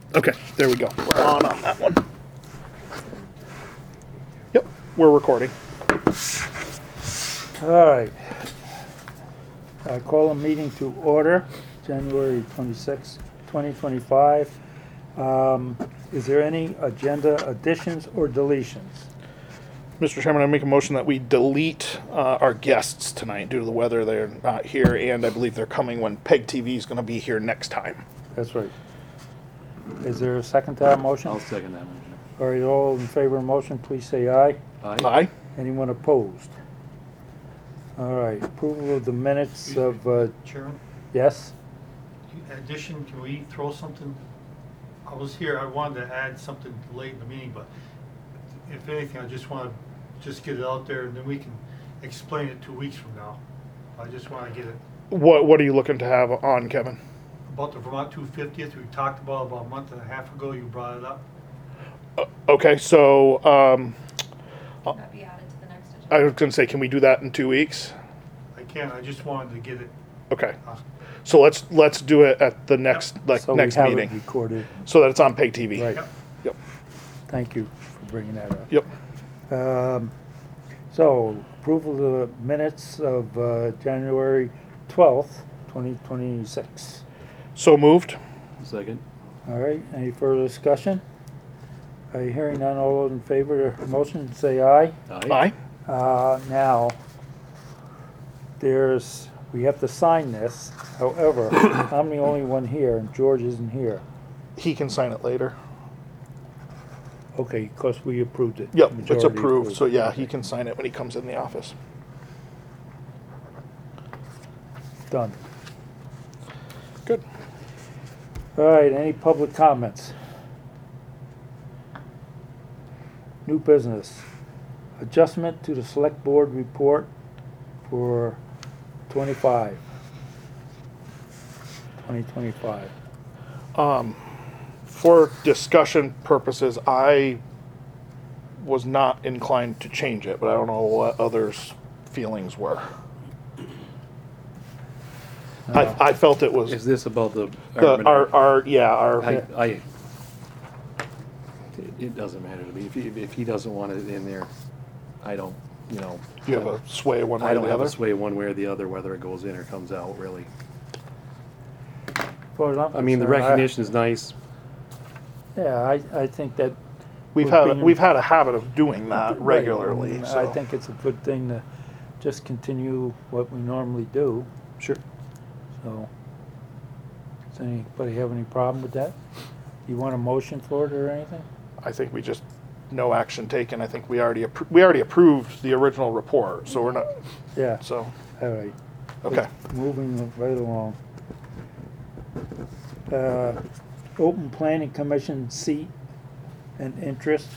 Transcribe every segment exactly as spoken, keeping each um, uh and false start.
Okay, there we go. We're on on that one. Yep, we're recording. All right. I call a meeting to order, January twenty-sixth, twenty twenty-five. Um, is there any agenda additions or deletions? Mister Chairman, I make a motion that we delete uh, our guests tonight due to the weather. They're not here, and I believe they're coming when Peg T V is going to be here next time. That's right. Is there a second to that motion? I'll second that motion. All right, all in favor of the motion, please say aye. Aye. Aye. Anyone opposed? All right, approval of the minutes of, uh, Chairman, yes? in addition, can we throw something? I was here, I wanted to add something late in the meeting, but if anything, I just want to just get it out there, and then we can explain it two weeks from now. I just want to get it What What are you looking to have on, Kevin? about the Vermont two fiftieth. We talked about about a month and a half ago. You brought it up. Okay, so um, Can that be added to the next agenda? I was going to say, can we do that in two weeks? I can. I just wanted to get it. Okay, Uh, so let's let's do it at the next like So next we have meeting, it recorded. so that it's on Peg T V. Right. Yep. Yep. Thank you for bringing that up. Yep. Um, so, approval of the minutes of uh, January twelfth, twenty twenty-six. So moved. Second. All right, any further discussion? Are you hearing none? All those in favor of the motion, say aye. Aye. Uh, now, there's, we have to sign this. However, I'm the only one here and George isn't here. He can sign it later. Okay, because we approved it. Yep, it's Majority approved. So yeah, he Okay, can sign it when he comes in the office. Done. Good. All right, any public comments? New business. Adjustment to the select board report for twenty-five. twenty twenty-five. Um, for discussion purposes, I was not inclined to change it, but I don't know what others' feelings were. I, I felt it was Is this about the? the, our, our, yeah, our, I, I, it- it doesn't matter to me. If he, if he doesn't want it in there, I don't, you know. you have a sway one way I or don't the have other. a sway one way or the other, whether it goes in or comes out, really. As far as I'm I mean, the concerned, I- recognition is nice. Yeah, I, I think that. We've we're had, being- we've had a habit of doing that Right, regularly, and so. I think it's a good thing to just continue what we normally do, Sure. so. Does anybody have any problem with that? You want a motion for it or anything? I think we just, no action taken. I think we already, appro- we already approved the original report, so we're not, Yeah, so, all right. okay. Moving right along. Uh, Open Planning Commission seat and interest.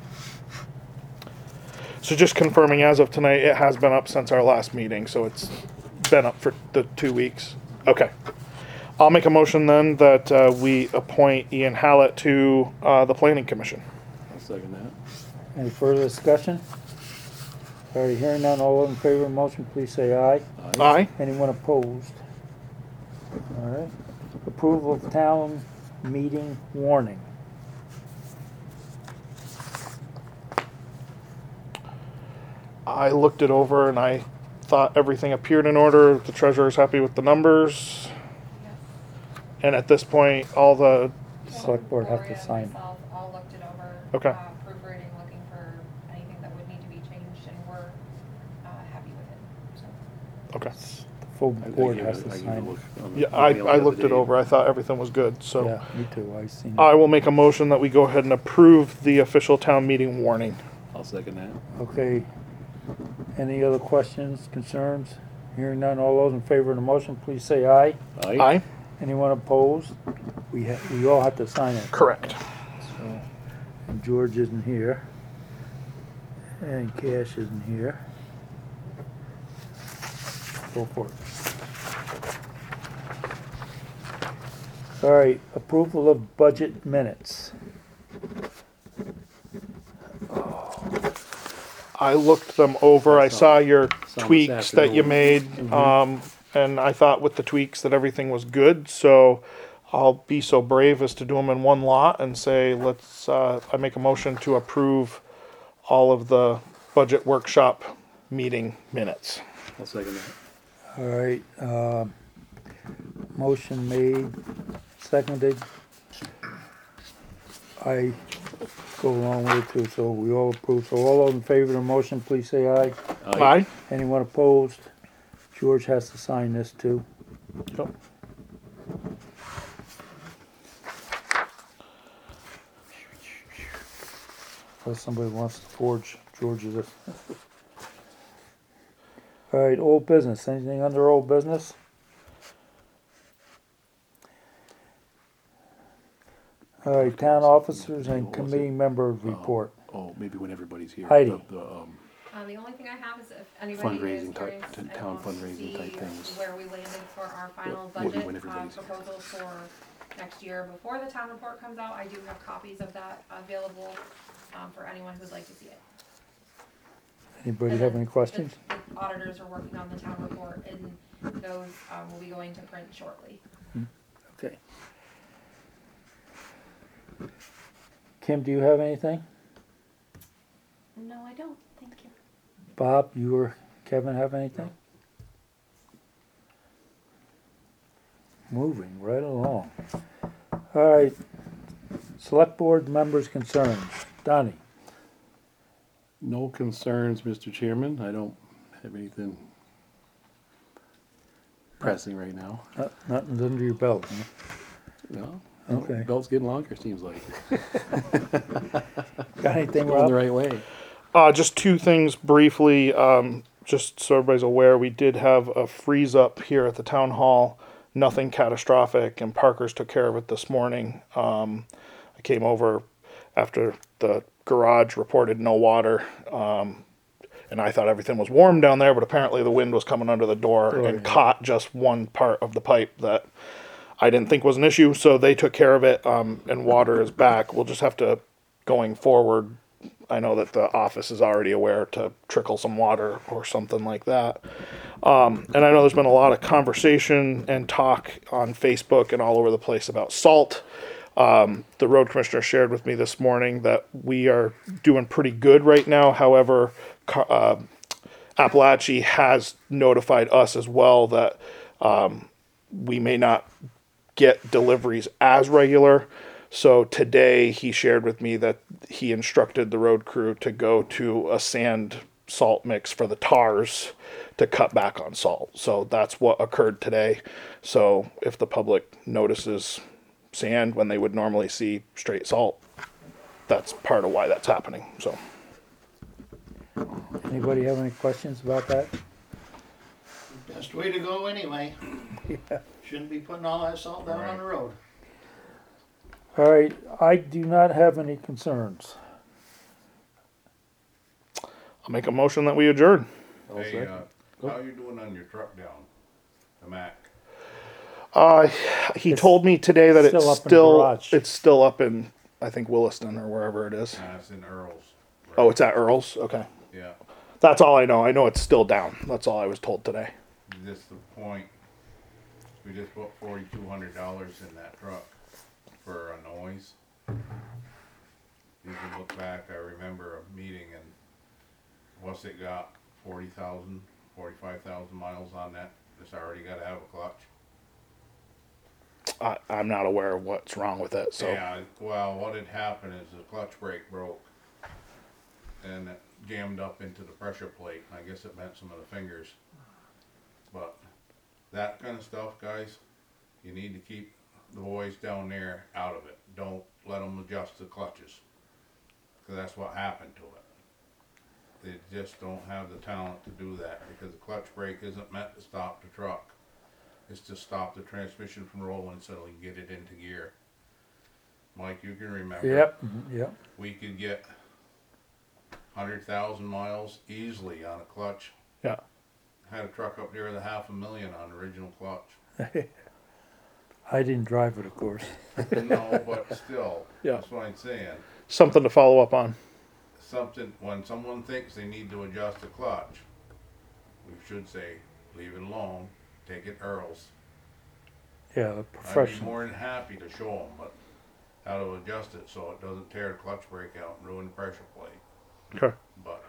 So just confirming, as of tonight, it has been up since our last meeting, so it's been up for the two weeks. Okay. I'll make a motion then that uh, we appoint Ian Hallett to uh, the Planning Commission. I'll second that. Any further discussion? All right, hearing none, all in favor of the motion, please say aye. Aye. Anyone opposed? All right. Approval of town meeting warning. I looked it over and I thought everything appeared in order. The treasurer's happy with the numbers. Yes. And at this point, all the, Select board have to Gloria and sign it. myself all looked it over. Okay. uh, Proofreading, looking for anything that would need to be changed, and we're uh, happy with it, so. okay. The full I- I board gave has it- to I gave it a sign it. look on the Yeah, I, email the I other looked it day. over. I thought everything was good, so. Yeah, me too, I seen I it. will make a motion that we go ahead and approve the official town meeting warning. I'll second that. Okay. Any other questions, concerns? Hearing none, all those in favor of the motion, please say aye. Aye? Anyone opposed? We ha- we all have to sign it. Correct. So, and George isn't here. And Cash isn't here. Go for it. All right, approval of budget minutes. I looked them over. I saw your Saw 'em tweaks this that you afternoon. made, um, and I thought with the tweaks that everything was good. So I'll be so brave as to do them in one lot and say, let's, uh, I make a motion to approve all of the budget workshop meeting minutes. I'll second that. All right, um, motion made, seconded. I go along with it too, so we all approve. So all those in favor of the motion, please say aye. Aye. Anyone opposed? George has to sign this too. Yep. Unless somebody wants to forge George's. All right, old business. Anything under old business? All right, town officers and What was committee it? member report. Oh, maybe when everybody's here. Heidi. The, the, um, Uh, the only thing I have is if anybody is Fundraising type- curious t- and town wants to fundraising type see things. where we landed for our final What- what- budget, when uh, everybody's here. proposals for next year before the town report comes out, I do have copies of that available, um, for anyone who'd like to see it. Anybody And have then any questions? The the auditors are working on the town report and those, um, will be going to print shortly. Okay. Kim, do you have anything? No, I don't, thank you. Bob, you or Kevin have anything? Moving right along. All right, select board members' concerns. Donnie? no concerns, Mister Chairman. I don't have anything pressing right now. Uh, Nothing's under your belt, huh? No. Okay. Belt's getting longer, seems like. Got anything, Going the Rob? right way. Uh, just two things briefly, um, just so everybody's aware, we did have a freeze up here at the town hall. Nothing catastrophic, and Parker's took care of it this morning. Um, I came over after the garage reported no water, um, and I thought everything was warm down there, but apparently the wind was coming under the door Oh, and yeah. caught just one part of the pipe that I didn't think was an issue, so they took care of it, um, and water is back. We'll just have to, going forward, I know that the office is already aware to trickle some water or something like that. Um, and I know there's been a lot of conversation and talk on Facebook and all over the place about salt. Um, the road commissioner shared with me this morning that we are doing pretty good right now. However, Ca- uh, Appalachia has notified us as well that um, we may not get deliveries as regular. So today he shared with me that he instructed the road crew to go to a sand salt mix for the tars to cut back on salt. So that's what occurred today. So if the public notices sand when they would normally see straight salt, that's part of why that's happening. So Anybody have any questions about that? Best way to go anyway. Shouldn't be putting all that salt down on the road. All right, I do not have any concerns. I'll make a motion that we adjourn. Hey, uh, how you doing on your truck down, the Mac? Uh, he It's told me today that still it's up in the still garage. it's still up in I think Williston or wherever it is. Uh, it's in Earl's. right? Oh, it's at Earl's. Okay, Yeah, that's all I know. I know it's still down. That's all I was told today. just the point, we just put forty-two hundred dollars in that truck for a noise. You can look back, I remember a meeting and what's it got, forty thousand, forty-five thousand miles on that, it's already gotta have a clutch. I, I'm not aware of what's wrong with it. So Yeah, well, what had happened is the clutch brake broke and it jammed up into the pressure plate. I guess it bent some of the fingers. But that kind of stuff, guys, you need to keep the boys down there out of it. Don't let them adjust the clutches, because that's what happened to it. They just don't have the talent to do that, because the clutch brake isn't meant to stop the truck. It's to stop the transmission from rolling so we can get it into gear. Mike, you can remember. Yep, mhm, yep. We could get hundred thousand miles easily on a clutch. yeah, Had a truck up there with a half a million on original clutch. I didn't drive it, of course. No, but still, Yeah. that's what I'm saying. something to follow up on. Something, when someone thinks they need to adjust the clutch, we should say, leave it alone, take it Earl's. Yeah, the I'd be professional. more than happy to show them, but how to adjust it so it doesn't tear the clutch brake out and ruin the pressure plate. Okay. But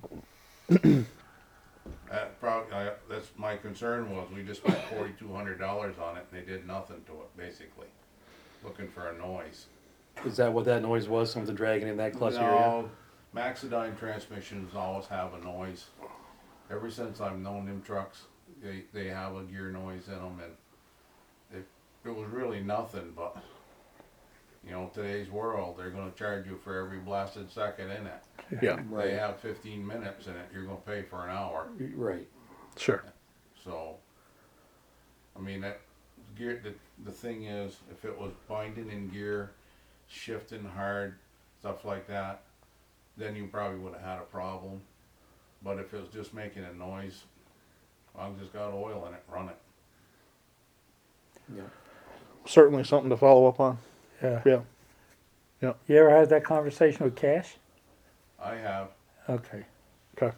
that probably, I, that's my concern was we just spent forty-two hundred dollars on it and they did nothing to it, basically. Looking for a noise. Is that what that noise was? Something dragging in that clutch area? No, Maxidine transmissions always have a noise. Ever since I've known them trucks, they, they have a gear noise in them, and it, it was really nothing, but, you know, today's world, they're gonna charge you for every blasted second in it. Yeah. They Right, have fifteen minutes in it, you're gonna pay for an hour, right. Sure. so, I mean, that gear, the, the thing is, if it was binding in gear, shifting hard, stuff like that, then you probably would have had a problem. But if it was just making a noise, I just got oil in it, run it. Yeah. Certainly something to follow up on. Yeah. Yeah. You ever had that conversation with Cash? I have, Okay. Okay.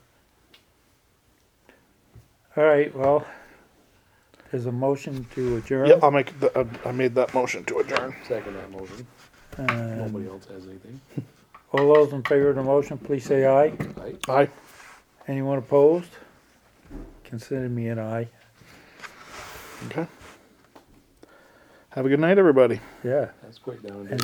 All right, well, there's a motion to adjourn. Yeah, I'll make the, uh, I made that motion to adjourn. Second that motion. And Nobody else has anything. all those in favor of the motion, please say aye. Right? Aye. Anyone opposed? Consider me an aye. Okay. Have a good night, everybody. Yeah. That's quick down. And